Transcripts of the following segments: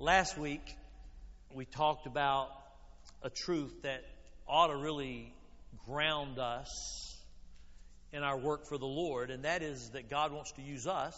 Last week, we talked about a truth that ought to really ground us in our work for the Lord, and that is that God wants to use us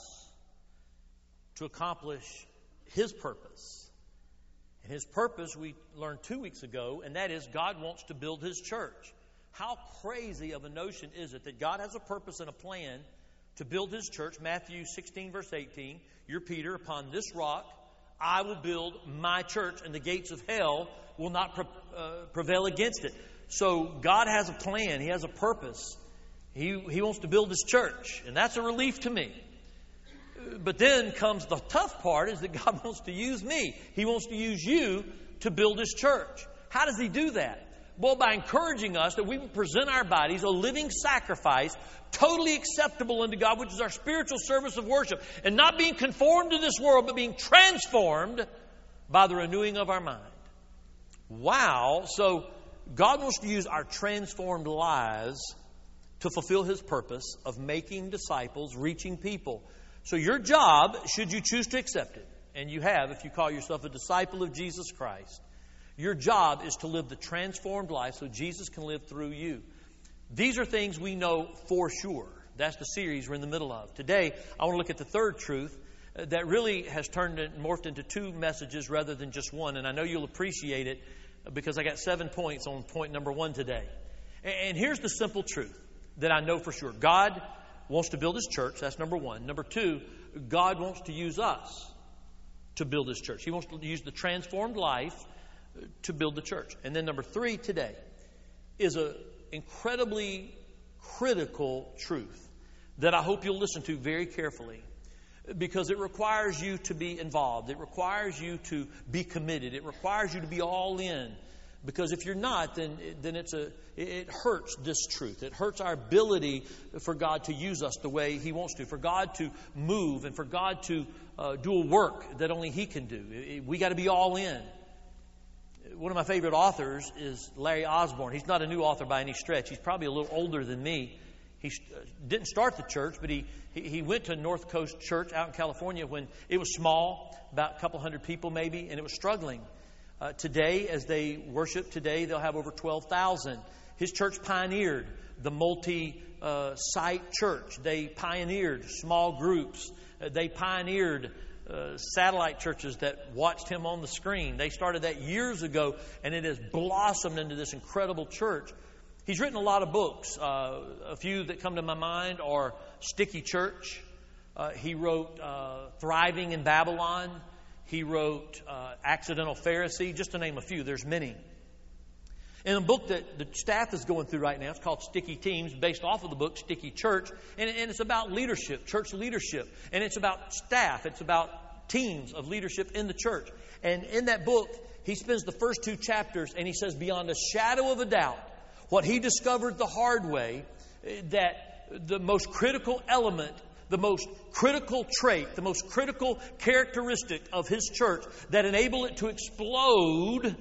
to accomplish His purpose. And His purpose we learned 2 weeks ago, and that is God wants to build His church. How crazy of a notion is it that God has a purpose and a plan to build His church? Matthew 16, verse 18, you're Peter, upon this rock I will build my church, and the gates of hell will not prevail against it. So God has a plan. He has a purpose. He wants to build His church, and that's a relief to me. But then comes the tough part, is that God wants to use me. He wants to use you to build His church. How does He do that? Well, by encouraging us that we would present our bodies a living sacrifice, totally acceptable unto God, which is our spiritual service of worship, and not being conformed to this world, but being transformed by the renewing of our mind. Wow! So God wants to use our transformed lives to fulfill His purpose of making disciples, reaching people. So your job, should you choose to accept it, and you have if you call yourself a disciple of Jesus Christ, your job is to live the transformed life so Jesus can live through you. These are things we know for sure. That's the series we're in the middle of. Today, I want to look at the third truth that really has morphed into two messages rather than just one. And I know you'll appreciate it because I got 7 points on point number 1 today. And here's the simple truth that I know for sure. God wants to build His church. That's number 1. Number 2, God wants to use us to build His church. He wants to use the transformed life to build the church. And then number 3 today is an incredibly critical truth that I hope you'll listen to very carefully, because it requires you to be involved. It requires you to be committed. It requires you to be all in. Because if you're not, then it hurts this truth. It hurts our ability for God to use us the way He wants to, for God to move, and for God to do a work that only He can do. We got to be all in. One of my favorite authors is Larry Osborne. He's not a new author by any stretch. He's probably a little older than me. He didn't start the church, but he went to North Coast Church out in California when it was small, about a couple hundred people maybe, and it was struggling. Today, as they worship today, they'll have over 12,000. His church pioneered the multi-site church. They pioneered small groups. They pioneered satellite churches that watched him on the screen. They started that years ago, and it has blossomed into this incredible church. He's written a lot of books. A few that come to my mind are Sticky Church. He wrote Thriving in Babylon. He wrote Accidental Pharisee, just to name a few. There's many. And a book that the staff is going through right now, it's called Sticky Teams, based off of the book Sticky Church. And it's about leadership, church leadership. And it's about staff. It's about teams of leadership in the church. And in that book, he spends the first 2 chapters, and he says, beyond a shadow of a doubt, what he discovered the hard way, that the most critical element, the most critical trait, the most critical characteristic of his church that enabled it to explode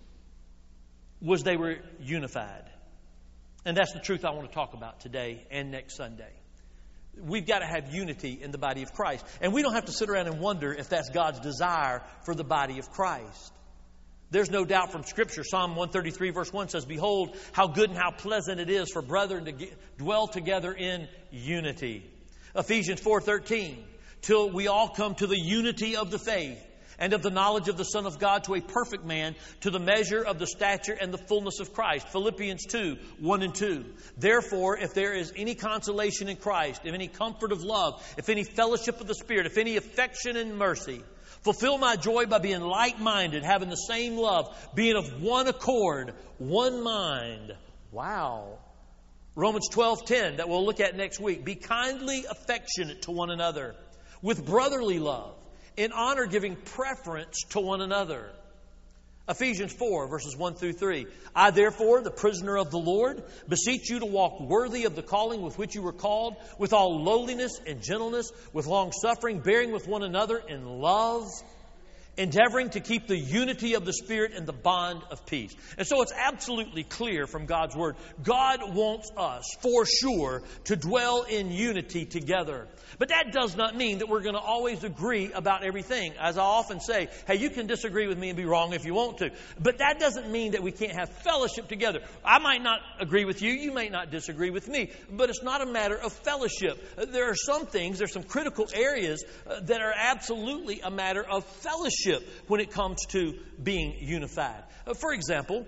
was they were unified. And that's the truth I want to talk about today and next Sunday. We've got to have unity in the body of Christ. And we don't have to sit around and wonder if that's God's desire for the body of Christ. There's no doubt from Scripture. Psalm 133 verse 1 says, behold, how good and how pleasant it is for brethren to dwell together in unity. Ephesians 4:13, till we all come to the unity of the faith and of the knowledge of the Son of God, to a perfect man, to the measure of the stature and the fullness of Christ. Philippians 2:1 and 2. Therefore, if there is any consolation in Christ, if any comfort of love, if any fellowship of the Spirit, if any affection and mercy, fulfill my joy by being like-minded, having the same love, being of one accord, one mind. Wow. Romans 12:10, that we'll look at next week. Be kindly affectionate to one another, with brotherly love, in honor giving preference to one another. Ephesians 4, verses 1 through 3. I, therefore, the prisoner of the Lord, beseech you to walk worthy of the calling with which you were called, with all lowliness and gentleness, with long suffering, bearing with one another in love, endeavoring to keep the unity of the Spirit and the bond of peace. And so it's absolutely clear from God's Word, God wants us, for sure, to dwell in unity together. But that does not mean that we're going to always agree about everything. As I often say, hey, you can disagree with me and be wrong if you want to. But that doesn't mean that we can't have fellowship together. I might not agree with you. You may not disagree with me. But it's not a matter of fellowship. There are some things, there's some critical areas that are absolutely a matter of fellowship when it comes to being unified. For example,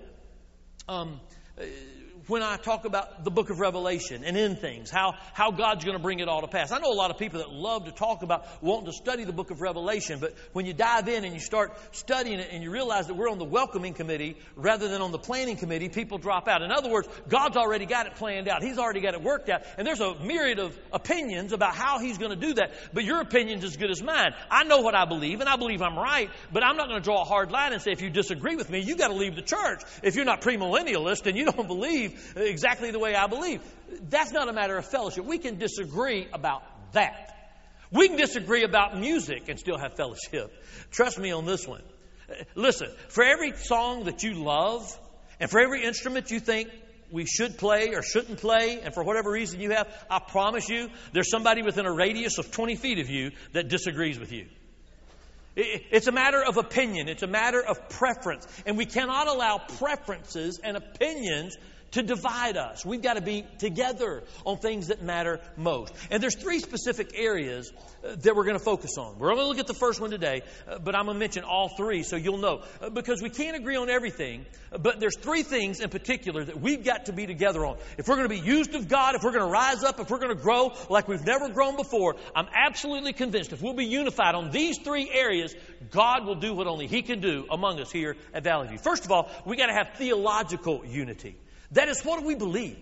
when I talk about the book of Revelation and end things, how God's going to bring it all to pass. I know a lot of people that love to talk about wanting to study the book of Revelation, but when you dive in and you start studying it and you realize that we're on the welcoming committee rather than on the planning committee, people drop out. In other words, God's already got it planned out. He's already got it worked out. And there's a myriad of opinions about how He's going to do that, but your opinion's as good as mine. I know what I believe, and I believe I'm right, but I'm not going to draw a hard line and say, if you disagree with me, you got to leave the church. If you're not premillennialist and you don't believe exactly the way I believe. That's not a matter of fellowship. We can disagree about that. We can disagree about music and still have fellowship. Trust me on this one. Listen, for every song that you love and for every instrument you think we should play or shouldn't play, and for whatever reason you have, I promise you, there's somebody within a radius of 20 feet of you that disagrees with you. It's a matter of opinion. It's a matter of preference. And we cannot allow preferences and opinions to divide us. We've got to be together on things that matter most. And there's three specific areas that we're going to focus on. We're only going to look at the first one today, but I'm going to mention all three so you'll know. Because we can't agree on everything, but there's three things in particular that we've got to be together on. If we're going to be used of God, if we're going to rise up, if we're going to grow like we've never grown before, I'm absolutely convinced if we'll be unified on these three areas, God will do what only He can do among us here at Valley View. First of all, we got to have theological unity. That is, what do we believe?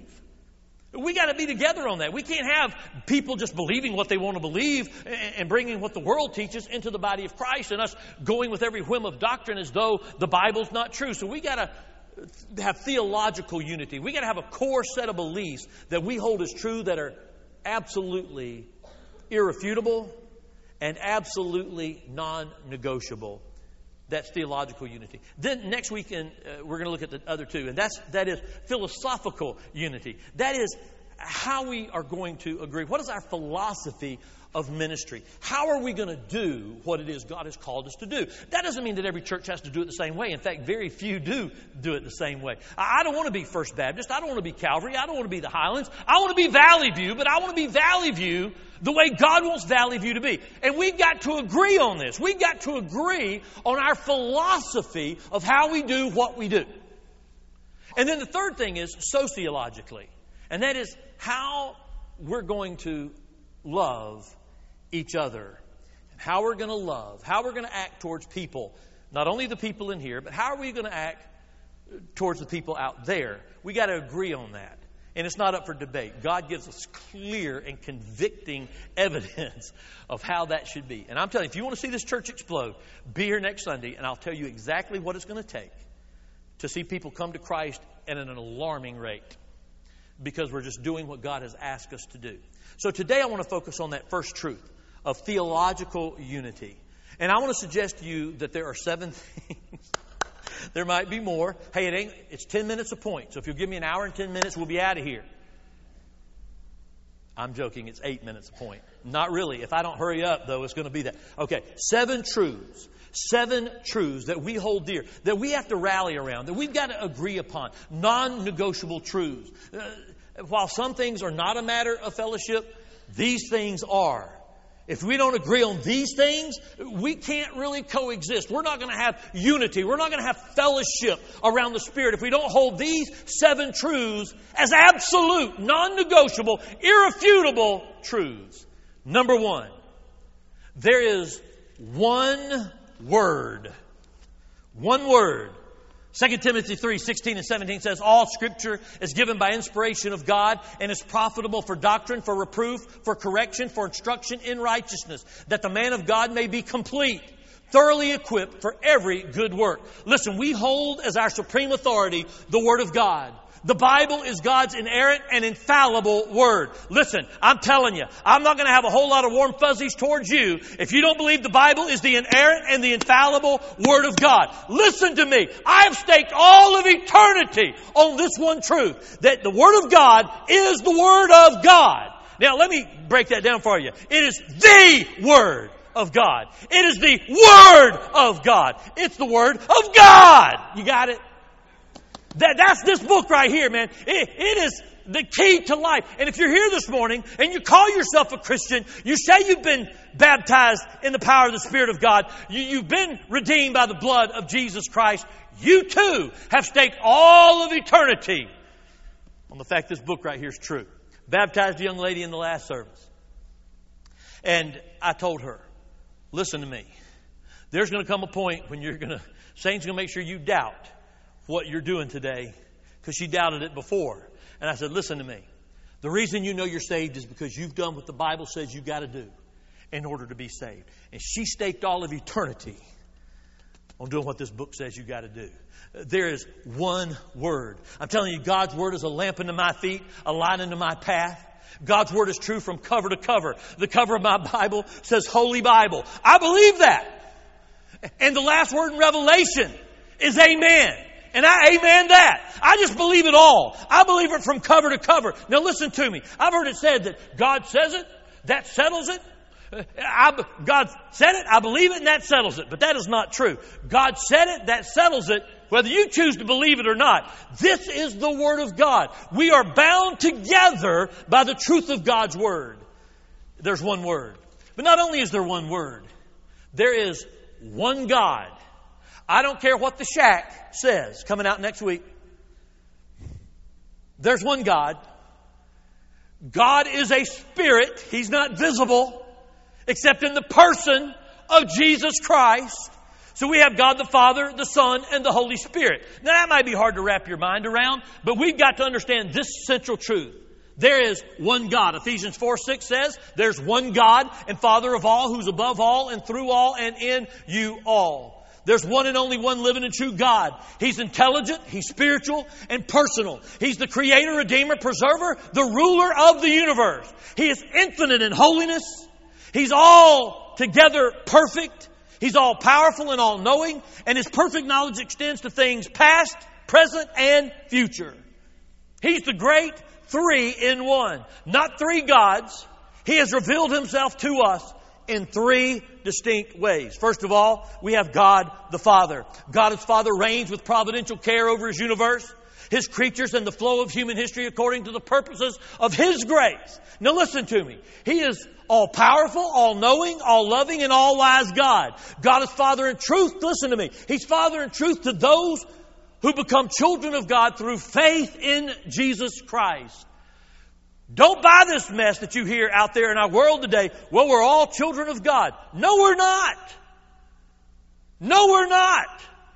We got to be together on that. We can't have people just believing what they want to believe and bringing what the world teaches into the body of Christ and us going with every whim of doctrine as though the Bible's not true. So we got to have theological unity. We got to have a core set of beliefs that we hold as true that are absolutely irrefutable and absolutely non-negotiable. That's theological unity. Then next weekend, we're going to look at the other two, and that is philosophical unity. That is how we are going to agree. What is our philosophy of ministry? How are we going to do what it is God has called us to do? That doesn't mean that every church has to do it the same way. In fact, very few do it the same way. I don't want to be First Baptist. I don't want to be Calvary. I don't want to be the Highlands. I want to be Valley View, but I want to be Valley View the way God wants Valley View to be. And we've got to agree on this. We've got to agree on our philosophy of how we do what we do. And then the third thing is sociologically. And that is how we're going to love each other. And how we're going to love, how we're going to act towards people. Not only the people in here, but how are we going to act towards the people out there? We got to agree on that. And it's not up for debate. God gives us clear and convicting evidence of how that should be. And I'm telling you, if you want to see this church explode, be here next Sunday, and I'll tell you exactly what it's going to take to see people come to Christ at an alarming rate. Because we're just doing what God has asked us to do. So today I want to focus on that first truth of theological unity. And I want to suggest to you that there are 7 things. There might be more. Hey, it's 10 minutes a point. So if you'll give me an hour and 10 minutes, we'll be out of here. I'm joking. It's 8 minutes a point. Not really. If I don't hurry up, though, it's going to be that. Okay, 7 truths. 7 truths that we hold dear, that we have to rally around, that we've got to agree upon. Non-negotiable truths. While some things are not a matter of fellowship, these things are. If we don't agree on these things, we can't really coexist. We're not going to have unity. We're not going to have fellowship around the Spirit if we don't hold these 7 truths as absolute, non-negotiable, irrefutable truths. Number 1, there is one word. One word. 2 Timothy 3:16 and 17 says, all Scripture is given by inspiration of God and is profitable for doctrine, for reproof, for correction, for instruction in righteousness, that the man of God may be complete, thoroughly equipped for every good work. Listen, we hold as our supreme authority the Word of God. The Bible is God's inerrant and infallible Word. Listen, I'm telling you, I'm not going to have a whole lot of warm fuzzies towards you if you don't believe the Bible is the inerrant and the infallible Word of God. Listen to me. I have staked all of eternity on this one truth, that the Word of God is the Word of God. Now, let me break that down for you. It is the Word of God. It is the Word of God. It's the Word of God. You got it? That's this book right here, man. It is the key to life. And if you're here this morning and you call yourself a Christian, you say you've been baptized in the power of the Spirit of God, you've been redeemed by the blood of Jesus Christ, you too have staked all of eternity on the fact this book right here is true. Baptized a young lady in the last service. And I told her, listen to me. There's going to come a point when Satan's going to make sure you doubt what you're doing today, because she doubted it before. And I said, listen to me. The reason you know you're saved is because you've done what the Bible says you got to do in order to be saved. And she staked all of eternity on doing what this book says you got to do. There is one Word. I'm telling you, God's Word is a lamp unto my feet, a light unto my path. God's Word is true from cover to cover. The cover of my Bible says Holy Bible. I believe that. And the last word in Revelation is amen. And I amen that. I just believe it all. I believe it from cover to cover. Now listen to me. I've heard it said that God says it, that settles it. God said it, I believe it, and that settles it. But that is not true. God said it, that settles it, whether you choose to believe it or not. This is the Word of God. We are bound together by the truth of God's Word. There's one Word. But not only is there one Word, there is one God. I don't care what the Shack says coming out next week. There's one God. God is a spirit. He's not visible except in the person of Jesus Christ. So we have God the Father, the Son, and the Holy Spirit. Now that might be hard to wrap your mind around, but we've got to understand this central truth. There is one God. Ephesians 4:6 says, there's one God and Father of all, who's above all and through all and in you all. There's one and only one living and true God. He's intelligent, He's spiritual, and personal. He's the Creator, Redeemer, Preserver, the ruler of the universe. He is infinite in holiness. He's altogether perfect. He's all powerful and all knowing. And His perfect knowledge extends to things past, present, and future. He's the great three in one. Not three gods. He has revealed Himself to us in three distinct ways. First of all, we have God the Father. God as Father reigns with providential care over His universe, His creatures, and the flow of human history according to the purposes of His grace. Now listen to me. He is all-powerful, all-knowing, all-loving, and all-wise God. God is Father in truth. Listen to me. He's Father in truth to those who become children of God through faith in Jesus Christ. Don't buy this mess that you hear out there in our world today. Well, we're all children of God. No, we're not. No, we're not.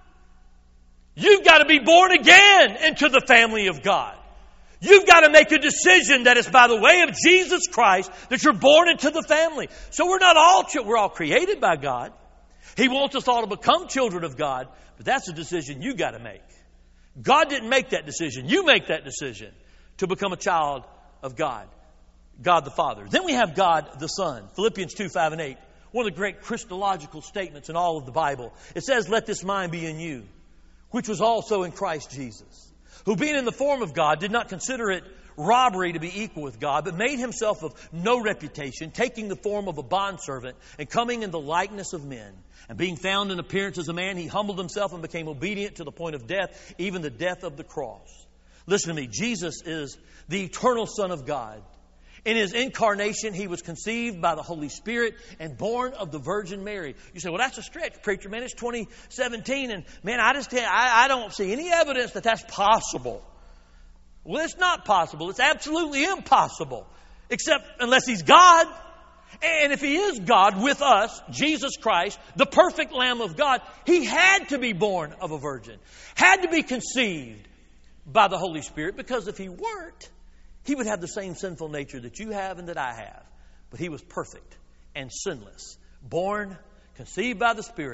You've got to be born again into the family of God. You've got to make a decision that it's by the way of Jesus Christ that you're born into the family. So we're not all we're all created by God. He wants us all to become children of God, but that's a decision you got to make. God didn't make that decision. You make that decision to become a child of God. God the Father. Then we have God the Son. Philippians 2:5-8. One of the great Christological statements in all of the Bible. It says, let this mind be in you, which was also in Christ Jesus, who being in the form of God did not consider it robbery to be equal with God, but made Himself of no reputation, taking the form of a bondservant and coming in the likeness of men. And being found in appearance as a man, He humbled Himself and became obedient to the point of death, even the death of the cross. Listen to me. Jesus is the eternal Son of God. In His incarnation, He was conceived by the Holy Spirit and born of the Virgin Mary. You say, well, that's a stretch, preacher, man. It's 2017, and man, I don't see any evidence that that's possible. Well, it's not possible. It's absolutely impossible, except unless He's God. And if He is God with us, Jesus Christ, the perfect Lamb of God, He had to be born of a virgin, had to be conceived by the Holy Spirit, because if He weren't, He would have the same sinful nature that you have and that I have. But He was perfect and sinless, born, conceived by the Spirit,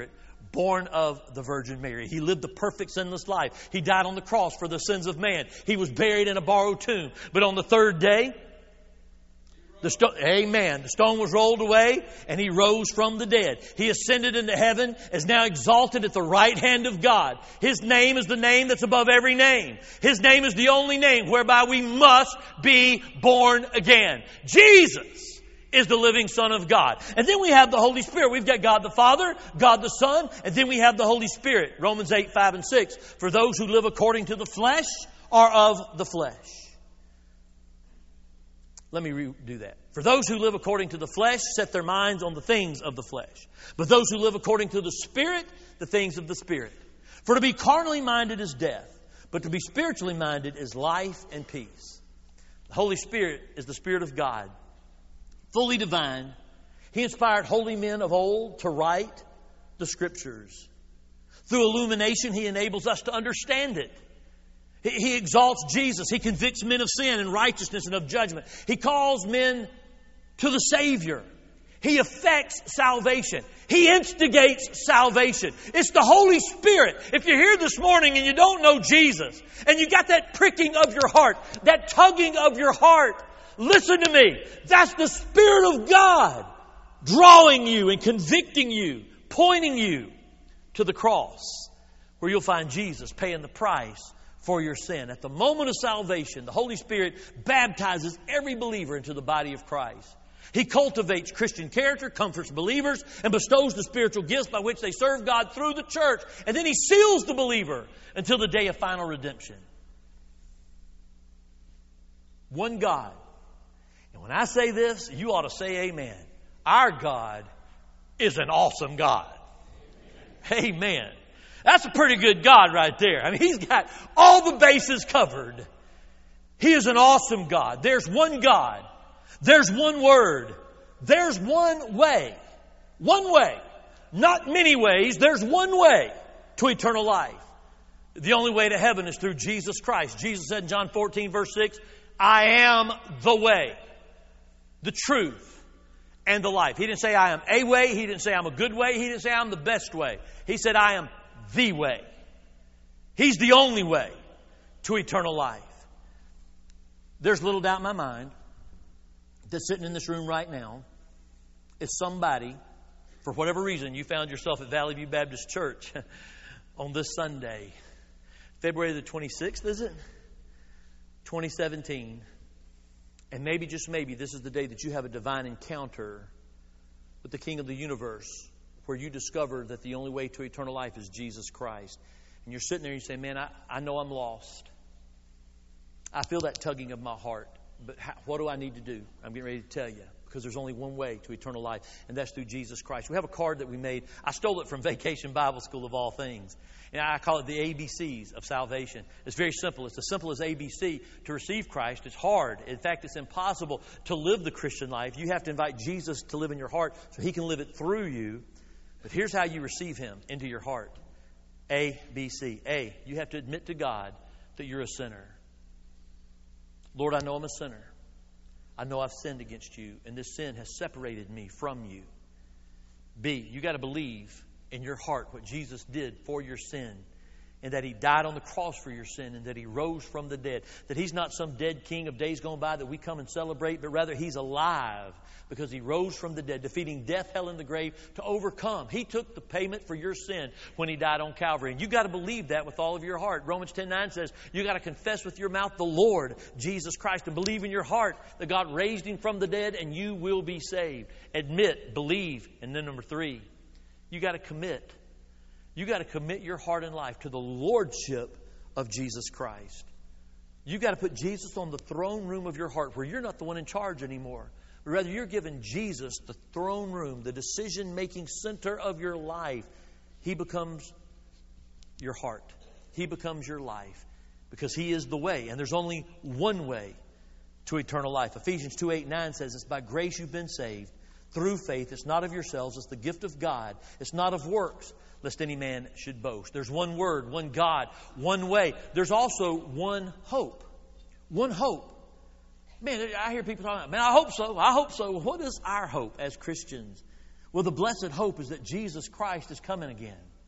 born of the Virgin Mary. He lived the perfect sinless life. He died on the cross for the sins of man. He was buried in a borrowed tomb. But on the third day, the stone was rolled away and He rose from the dead. He ascended into heaven, is now exalted at the right hand of God. His name is the name that's above every name. His name is the only name whereby we must be born again. Jesus is the living Son of God. And then we have the Holy Spirit. We've got God the Father, God the Son, and then we have the Holy Spirit. Romans 8, 5, and 6. For those who live according to the flesh are of the flesh. Let me redo that. For those who live according to the flesh set their minds on the things of the flesh. But those who live according to the Spirit, the things of the Spirit. For to be carnally minded is death, but to be spiritually minded is life and peace. The Holy Spirit is the Spirit of God, fully divine. He inspired holy men of old to write the Scriptures. Through illumination, He enables us to understand it. He exalts Jesus. He convicts men of sin and righteousness and of judgment. He calls men to the Savior. He effects salvation. He instigates salvation. It's the Holy Spirit. If you're here this morning and you don't know Jesus, and you got that pricking of your heart, that tugging of your heart, listen to me. That's the Spirit of God drawing you and convicting you, pointing you to the cross, where you'll find Jesus paying the price for your sin. At the moment of salvation, the Holy Spirit baptizes every believer into the body of Christ. He cultivates Christian character, comforts believers, and bestows the spiritual gifts by which they serve God through the church. And then He seals the believer until the day of final redemption. One God. And when I say this, you ought to say amen. Our God is an awesome God. Amen. That's a pretty good God right there. I mean, He's got all the bases covered. He is an awesome God. There's one God. There's one Word. There's one way. One way. Not many ways. There's one way to eternal life. The only way to heaven is through Jesus Christ. Jesus said in John 14, verse 6, I am the way, the truth, and the life. He didn't say I am a way. He didn't say I'm a good way. He didn't say I'm the best way. He said I am the way. He's the only way to eternal life. There's little doubt in my mind that sitting in this room right now is somebody, for whatever reason, you found yourself at Valley View Baptist Church on this Sunday, February the 26th, is it? 2017. And maybe, just maybe, this is the day that you have a divine encounter with the King of the universe, where you discover that the only way to eternal life is Jesus Christ. And you're sitting there and you say, man, I know I'm lost. I feel that tugging of my heart. But what do I need to do? I'm getting ready to tell you. Because there's only one way to eternal life, and that's through Jesus Christ. We have a card that we made. I stole it from Vacation Bible School of all things. And I call it the ABCs of salvation. It's very simple. It's as simple as ABC. To receive Christ, it's hard. In fact, it's impossible to live the Christian life. You have to invite Jesus to live in your heart so He can live it through you. But here's how you receive Him into your heart. A, B, C. A, you have to admit to God that you're a sinner. Lord, I know I'm a sinner. I know I've sinned against you, and this sin has separated me from you. B, you got to believe in your heart what Jesus did for your sin, and that He died on the cross for your sin, and that He rose from the dead. That He's not some dead king of days gone by that we come and celebrate, but rather He's alive because He rose from the dead, defeating death, hell, and the grave to overcome. He took the payment for your sin when He died on Calvary. And you got to believe that with all of your heart. Romans 10:9 says you got to confess with your mouth the Lord Jesus Christ and believe in your heart that God raised Him from the dead, and you will be saved. Admit, believe, and then number 3, you got to commit. You got to commit your heart and life to the lordship of Jesus Christ. You got to put Jesus on the throne room of your heart, where you're not the one in charge anymore. But rather, you're giving Jesus the throne room, the decision-making center of your life. He becomes your heart. He becomes your life, because He is the way. And there's only one way to eternal life. Ephesians 2:8-9 says, it's by grace you've been saved through faith. It's not of yourselves. It's the gift of God. It's not of works, lest any man should boast. There's one Word, one God, one way. There's also one hope. One hope. Man, I hear people talking about, man, I hope so. I hope so. What is our hope as Christians? Well, the blessed hope is that Jesus Christ is coming again.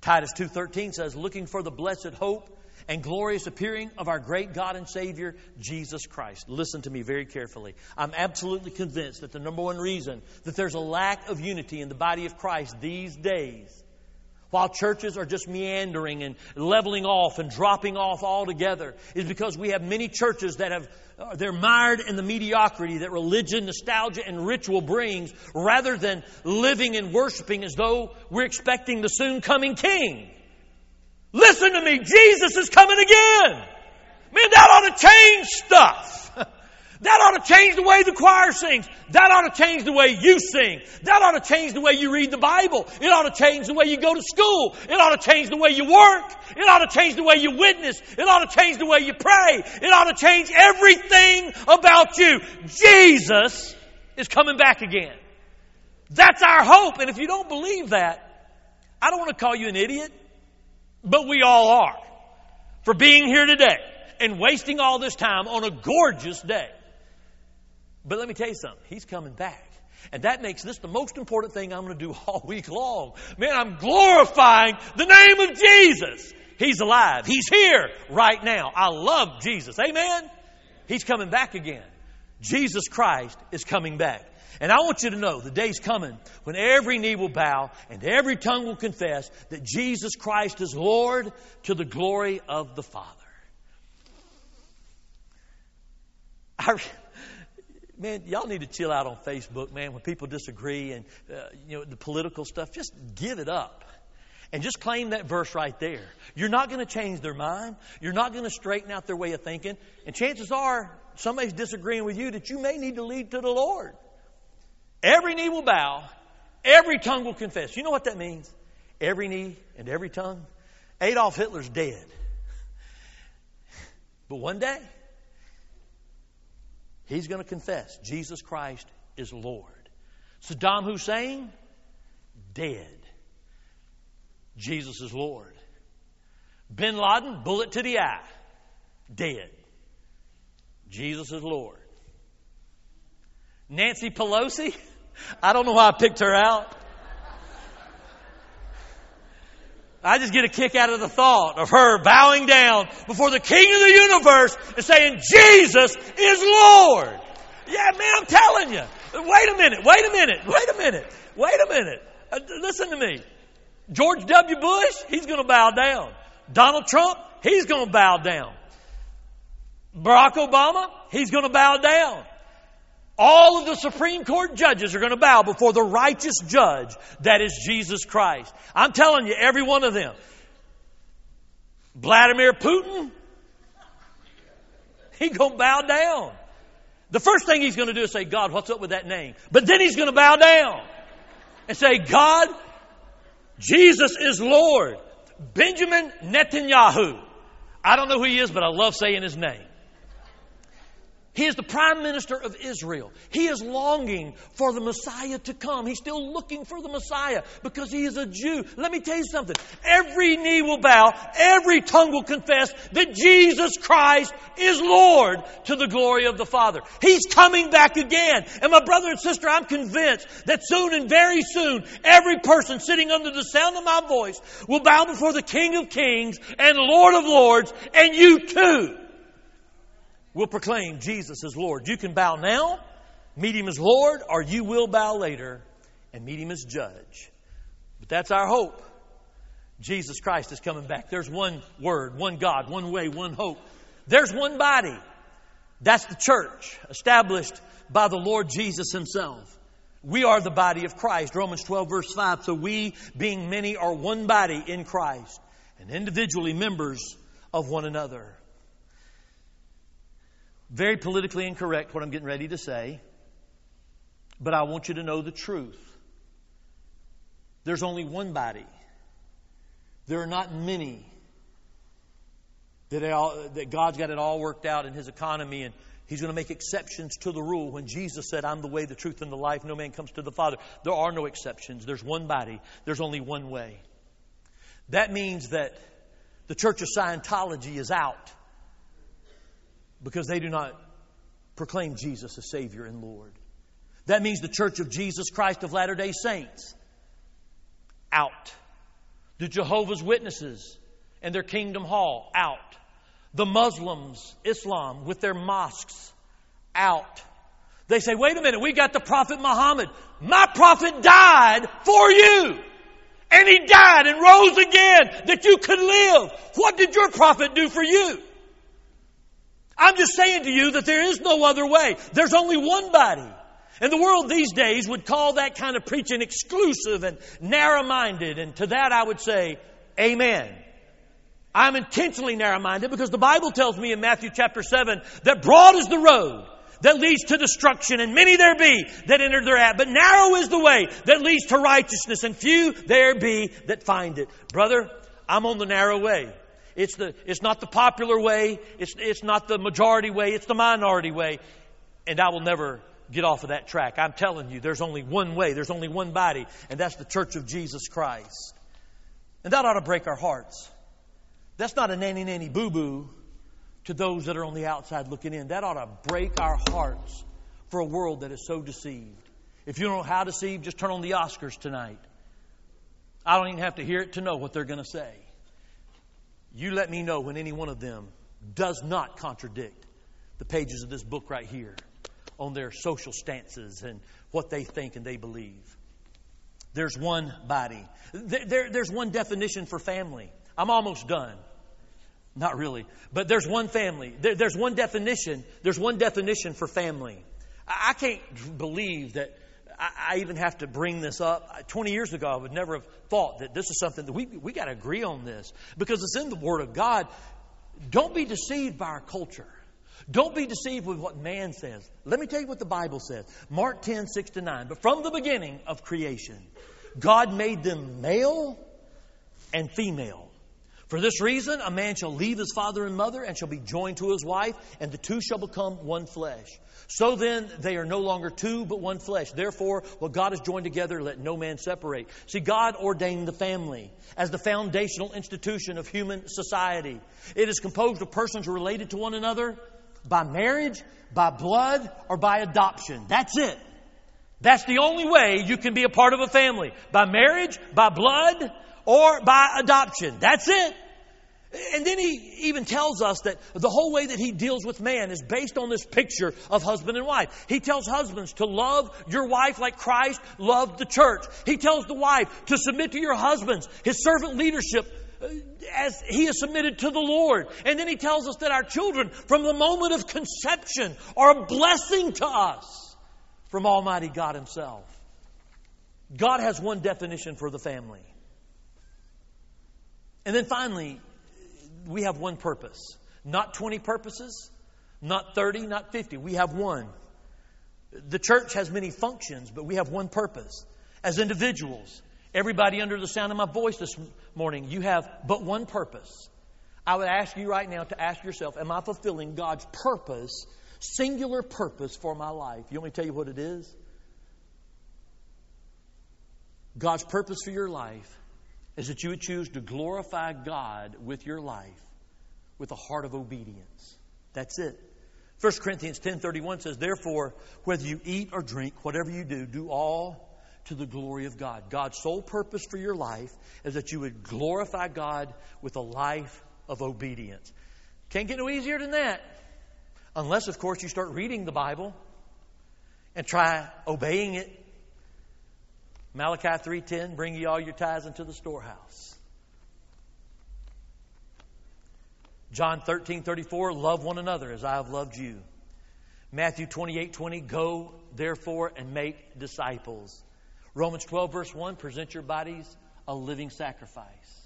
Titus 2:13 says, looking for the blessed hope and glorious appearing of our great God and Savior, Jesus Christ. Listen to me very carefully. I'm absolutely convinced that the number one reason that there's a lack of unity in the body of Christ these days, while churches are just meandering and leveling off and dropping off altogether, is because we have many churches that they're mired in the mediocrity that religion, nostalgia, and ritual brings, rather than living and worshiping as though we're expecting the soon coming King. Listen to me, Jesus is coming again. Man, that ought to change stuff. That ought to change the way the choir sings. That ought to change the way you sing. That ought to change the way you read the Bible. It ought to change the way you go to school. It ought to change the way you work. It ought to change the way you witness. It ought to change the way you pray. It ought to change everything about you. Jesus is coming back again. That's our hope. And if you don't believe that, I don't want to call you an idiot, but we all are, for being here today and wasting all this time on a gorgeous day. But let me tell you something. He's coming back. And that makes this the most important thing I'm going to do all week long. Man, I'm glorifying the name of Jesus. He's alive. He's here right now. I love Jesus. Amen? He's coming back again. Jesus Christ is coming back. And I want you to know the day's coming when every knee will bow and every tongue will confess that Jesus Christ is Lord, to the glory of the Father. Man, y'all need to chill out on Facebook, man, when people disagree and the political stuff. Just give it up. And just claim that verse right there. You're not going to change their mind. You're not going to straighten out their way of thinking. And chances are somebody's disagreeing with you that you may need to lead to the Lord. Every knee will bow. Every tongue will confess. You know what that means? Every knee and every tongue. Adolf Hitler's dead. But one day, he's going to confess Jesus Christ is Lord. Saddam Hussein, dead. Jesus is Lord. Bin Laden, bullet to the eye, dead. Jesus is Lord. Nancy Pelosi, I don't know why I picked her out. I just get a kick out of the thought of her bowing down before the King of the universe and saying, Jesus is Lord. Yeah, man, I'm telling you. Wait a minute. Listen to me. George W. Bush, he's going to bow down. Donald Trump, he's going to bow down. Barack Obama, he's going to bow down. All of the Supreme Court judges are going to bow before the righteous judge that is Jesus Christ. I'm telling you, every one of them. Vladimir Putin, he's going to bow down. The first thing he's going to do is say, God, what's up with that name? But then he's going to bow down and say, God, Jesus is Lord. Benjamin Netanyahu. I don't know who he is, but I love saying his name. He is the Prime Minister of Israel. He is longing for the Messiah to come. He's still looking for the Messiah because he is a Jew. Let me tell you something. Every knee will bow. Every tongue will confess that Jesus Christ is Lord, to the glory of the Father. He's coming back again. And my brother and sister, I'm convinced that soon and very soon, every person sitting under the sound of my voice will bow before the King of Kings and Lord of Lords, and you too will proclaim Jesus as Lord. You can bow now, meet Him as Lord, or you will bow later and meet Him as Judge. But that's our hope. Jesus Christ is coming back. There's one Word, one God, one way, one hope. There's one body. That's the church, established by the Lord Jesus Himself. We are the body of Christ. Romans 12 verse 5. So we, being many, are one body in Christ, and individually members of one another. Very politically incorrect what I'm getting ready to say, but I want you to know the truth. There's only one body. There are not many. That God's got it all worked out in His economy, and He's going to make exceptions to the rule. When Jesus said, I'm the way, the truth, and the life, no man comes to the Father. There are no exceptions. There's one body. There's only one way. That means that the Church of Scientology is out, because they do not proclaim Jesus as Savior and Lord. That means the Church of Jesus Christ of Latter-day Saints, out. The Jehovah's Witnesses and their Kingdom Hall, out. The Muslims, Islam, with their mosques, out. They say, wait a minute, we got the Prophet Muhammad. My prophet died for you. And he died and rose again that you could live. What did your prophet do for you? I'm just saying to you that there is no other way. There's only one body. And the world these days would call that kind of preaching exclusive and narrow-minded. And to that I would say, amen. I'm intentionally narrow-minded because the Bible tells me in Matthew chapter 7 that broad is the road that leads to destruction, and many there be that enter thereat. But narrow is the way that leads to righteousness, and few there be that find it. Brother, I'm on the narrow way. It's not the popular way. It's not the majority way. It's the minority way. And I will never get off of that track. I'm telling you, there's only one way. There's only one body, and that's the Church of Jesus Christ. And that ought to break our hearts. That's not a nanny boo-boo to those that are on the outside looking in. That ought to break our hearts for a world that is so deceived. If you don't know how deceived, just turn on the Oscars tonight. I don't even have to hear it to know what they're going to say. You let me know when any one of them does not contradict the pages of this book right here on their social stances and what they think and they believe. There's one body. There's one definition for family. I'm almost done. Not really. But there's one family. There's one definition. There's one definition for family. I can't believe that I even have to bring this up. 20 years ago, I would never have thought that this is something that we got to agree on this. Because it's in the Word of God. Don't be deceived by our culture. Don't be deceived with what man says. Let me tell you what the Bible says. Mark 10, 6-9. But from the beginning of creation, God made them male and female. For this reason, a man shall leave his father and mother and shall be joined to his wife, and the two shall become one flesh. So then, they are no longer two, but one flesh. Therefore, what God has joined together, let no man separate. See, God ordained the family as the foundational institution of human society. It is composed of persons related to one another by marriage, by blood, or by adoption. That's it. That's the only way you can be a part of a family. By marriage, by blood, or by adoption. That's it. And then he even tells us that the whole way that he deals with man is based on this picture of husband and wife. He tells husbands to love your wife like Christ loved the church. He tells the wife to submit to your husbands, his servant leadership, as he is submitted to the Lord. And then he tells us that our children, from the moment of conception, are a blessing to us from Almighty God Himself. God has one definition for the family. And then finally, we have one purpose. Not 20 purposes, not 30, not 50. We have one. The church has many functions, but we have one purpose. As individuals, everybody under the sound of my voice this morning, you have but one purpose. I would ask you right now to ask yourself, am I fulfilling God's purpose, singular purpose for my life? You want me to tell you what it is? God's purpose for your life is that you would choose to glorify God with your life with a heart of obedience. That's it. 1 Corinthians 10:31 says, therefore, whether you eat or drink, whatever you do, do all to the glory of God. God's sole purpose for your life is that you would glorify God with a life of obedience. Can't get no easier than that. Unless, of course, you start reading the Bible and try obeying it. Malachi 3:10, bring ye all your tithes into the storehouse. John 13:34, love one another as I have loved you. Matthew 28:20, go therefore and make disciples. Romans 12 verse 1, present your bodies a living sacrifice.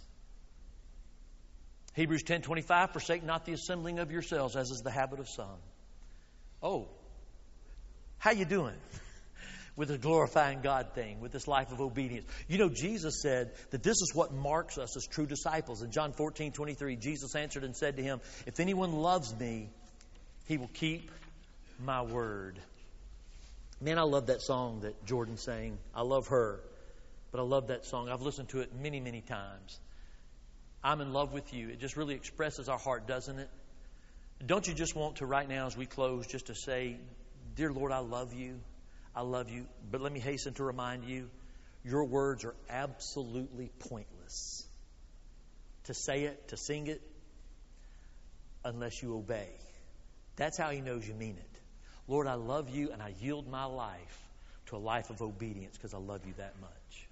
Hebrews 10:25, forsake not the assembling of yourselves as is the habit of some. Oh, how you doing? With the glorifying God thing, with this life of obedience. You know, Jesus said that this is what marks us as true disciples. In John 14:23, Jesus answered and said to him, if anyone loves me, he will keep my word. Man, I love that song that Jordan sang. I love her, but I love that song. I've listened to it many, many times. I'm in love with you. It just really expresses our heart, doesn't it? Don't you just want to right now as we close just to say, dear Lord, I love you. I love you, but let me hasten to remind you, your words are absolutely pointless to say it, to sing it, unless you obey. That's how He knows you mean it. Lord, I love you, and I yield my life to a life of obedience because I love you that much.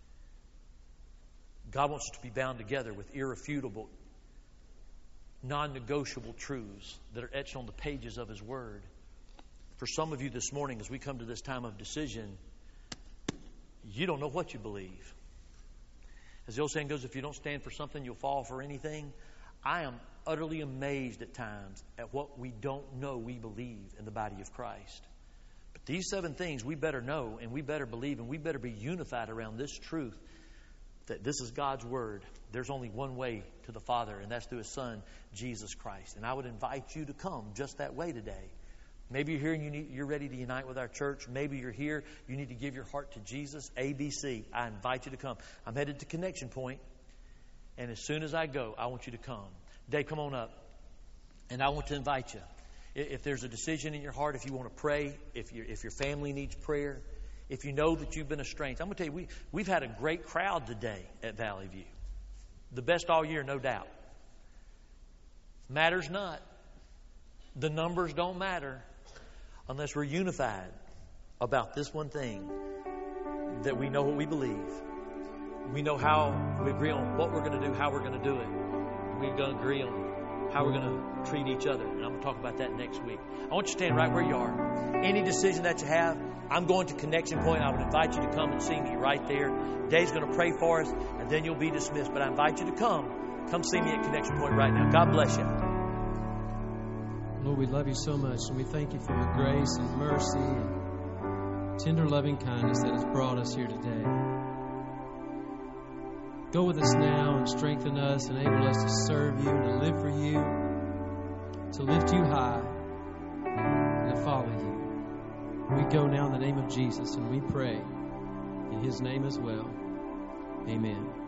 God wants us to be bound together with irrefutable, non-negotiable truths that are etched on the pages of His Word. For some of you this morning, as we come to this time of decision, you don't know what you believe. As the old saying goes, if you don't stand for something, you'll fall for anything. I am utterly amazed at times at what we don't know we believe in the body of Christ. But these 7 things we better know and we better believe, and we better be unified around this truth that this is God's Word. There's only one way to the Father, and that's through His Son, Jesus Christ. And I would invite you to come just that way today. Maybe you're here and you're ready to unite with our church. Maybe you're here, you need to give your heart to Jesus. ABC, I invite you to come. I'm headed to Connection Point, and as soon as I go, I want you to come. Dave, come on up, and I want to invite you. If there's a decision in your heart, if you want to pray, if your family needs prayer, if you know that you've been estranged. I'm going to tell you, we've had a great crowd today at Valley View. The best all year, no doubt. Matters not. The numbers don't matter unless we're unified about this one thing, that we know what we believe. We know how we agree on what we're going to do, how we're going to do it. We're going to agree on how we're going to treat each other. And I'm going to talk about that next week. I want you to stand right where you are. Any decision that you have, I'm going to Connection Point. I would invite you to come and see me right there. Dave's going to pray for us, and then you'll be dismissed. But I invite you to come. Come see me at Connection Point right now. God bless you. Lord, we love you so much, and we thank you for your grace and mercy and tender loving kindness that has brought us here today. Go with us now and strengthen us, enable us to serve you and to live for you, to lift you high and to follow you. We go now in the name of Jesus, and we pray in His name as well. Amen.